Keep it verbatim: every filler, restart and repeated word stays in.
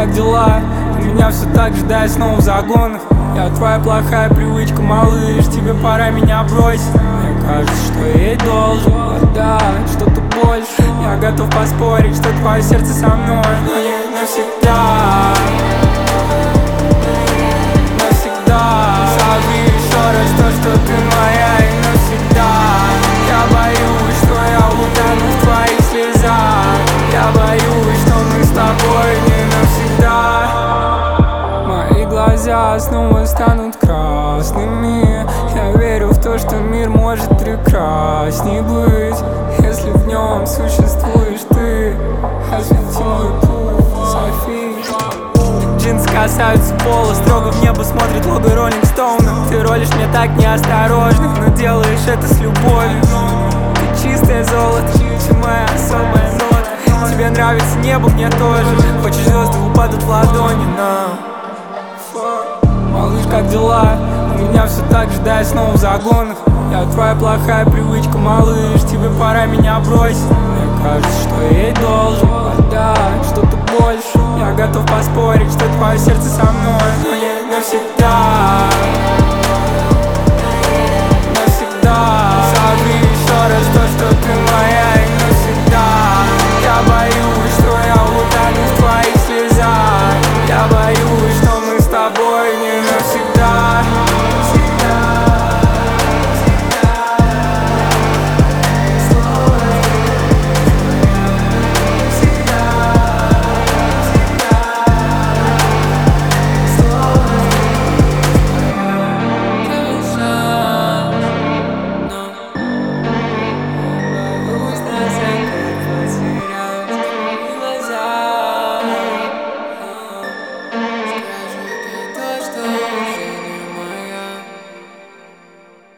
как дела? У меня все так же, да, я снова в загонах. Я твоя плохая привычка, малыш, тебе пора меня бросить. Мне кажется, что я ей должен отдать что-то больше. Я готов поспорить, что твое сердце со мной, но не навсегда. Навсегда. Скажи еще раз то, что ты моя и навсегда. Я боюсь, что я утону в твоих слезах. Я боюсь, что мы с тобой не навсегда. Мои глаза снова станут красными. Я верю в то, что мир может прекрасней быть, если в нем существуешь ты. Освети мой путь, Софи. Джинсы касаются пола, строго в небо смотрит лого Роллинг Стоуна. Ты ролишь мне так неосторожно, но делаешь это с любовью. Ты чистое золото, ты моя особая нота. Тебе нравится небо, мне тоже. Хочешь, звезды упадут в ладони, но малыш, как дела? У меня все так же, да, я снова в загонах. Я твоя плохая привычка, малыш, тебе пора меня бросить. Мне кажется, что я ей должен отдать что-то больше. Я готов поспорить, что твое сердце со мной, но не навсегда.